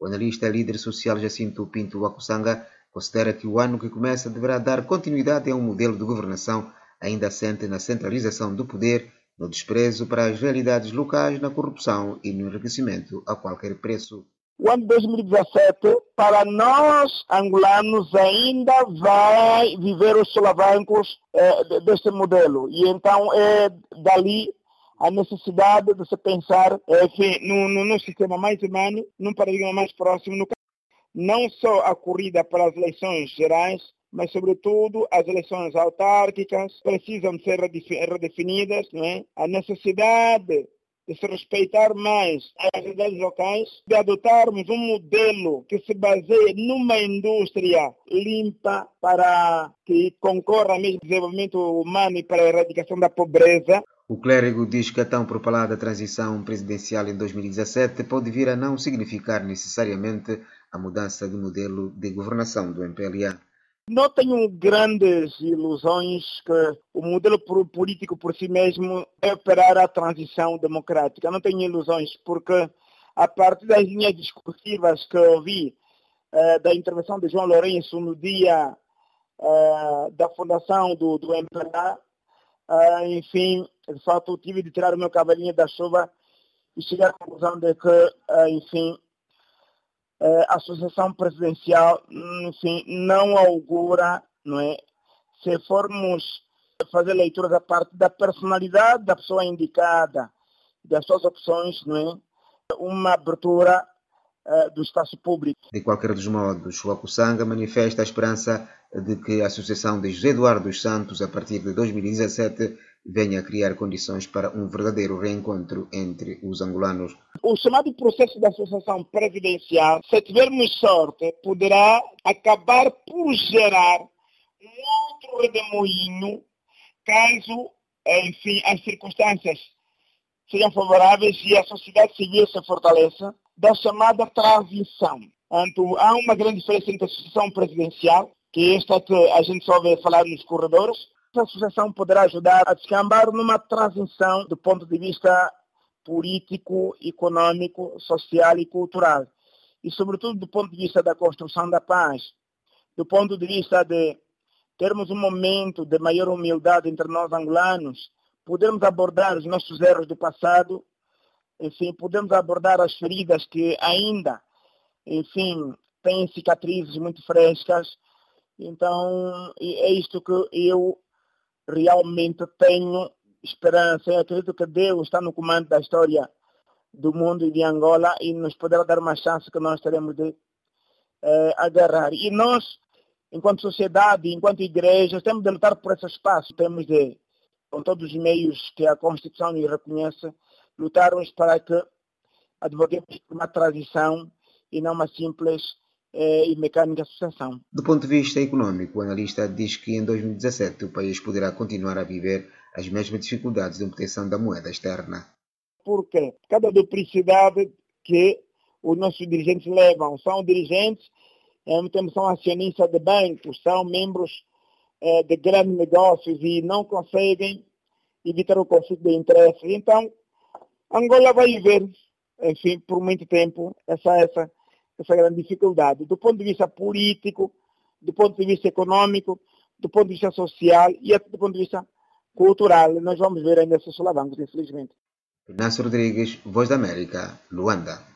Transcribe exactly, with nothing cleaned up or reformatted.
O analista líder social Jacinto Pinto Wakusanga considera que o ano que começa deverá dar continuidade a um modelo de governação ainda assente na centralização do poder, no desprezo para as realidades locais, na corrupção e no enriquecimento a qualquer preço. O ano de dois mil e dezessete, para nós angolanos, ainda vai viver os solavancos eh, deste modelo. E então é dali a necessidade de se pensar enfim, no, no, no sistema mais humano, num paradigma mais próximo, no, não só a corrida para as eleições gerais, mas, sobretudo, as eleições autárquicas precisam ser redefinidas, não é? A necessidade de se respeitar mais as realidades locais, de adotarmos um modelo que se baseie numa indústria limpa para que concorra ao mesmo desenvolvimento humano e para a erradicação da pobreza. O clérigo diz que a tão propalada transição presidencial em dois mil e dezassete pode vir a não significar necessariamente a mudança de modelo de governação do M P L A. Não tenho grandes ilusões que o modelo político por si mesmo é operar a transição democrática. Não tenho ilusões, porque a partir das linhas discursivas que eu ouvi eh, da intervenção de João Lourenço no dia eh, da fundação do, do M P L A, eh, enfim, de fato eu tive de tirar o meu cavalinho da chuva e chegar à conclusão de que, eh, enfim, a sucessão presidencial, enfim, não augura, não é? Se formos fazer leituras a parte da personalidade da pessoa indicada, das suas opções, não é? Uma abertura uh, do espaço público. De qualquer dos modos, o Wakusanga manifesta a esperança de que a sucessão de José Eduardo dos Santos, a partir de dois mil e dezassete, venha a criar condições para um verdadeiro reencontro entre os angolanos. O chamado processo da sucessão presidencial, se tivermos sorte, poderá acabar por gerar um outro redemoinho, caso, enfim, as circunstâncias sejam favoráveis e a sociedade civil se fortaleça, da chamada transição. Então, há uma grande diferença entre a sucessão presidencial, que é esta que a gente só vê falar nos corredores. A sucessão poderá ajudar a descambar numa transição do ponto de vista político, econômico, social e cultural. E, sobretudo, do ponto de vista da construção da paz, do ponto de vista de termos um momento de maior humildade entre nós angolanos, podermos abordar os nossos erros do passado, enfim, podemos abordar as feridas que ainda, enfim, têm cicatrizes muito frescas. Então, é isto que eu realmente tenho esperança. Eu acredito que Deus está no comando da história do mundo e de Angola e nos poderá dar uma chance que nós teremos de eh, agarrar. E nós, enquanto sociedade, enquanto igreja, temos de lutar por esse espaço. Temos de, com todos os meios que a Constituição nos reconhece, lutarmos para que advoguemos por uma transição e não uma simples e mecânica sucessão. Do ponto de vista econômico, o analista diz que em dois mil e dezassete o país poderá continuar a viver as mesmas dificuldades de obtenção da moeda externa. Por quê? Cada duplicidade que os nossos dirigentes levam. São dirigentes, são acionistas de bancos, são membros eh, de grandes negócios e não conseguem evitar o conflito de interesses. Então, Angola vai viver, enfim, por muito tempo, essa, essa essa grande dificuldade, do ponto de vista político, do ponto de vista econômico, do ponto de vista social e até do ponto de vista cultural. Nós vamos ver ainda esses solavancos, infelizmente. Inácio Rodrigues, Voz da América, Luanda.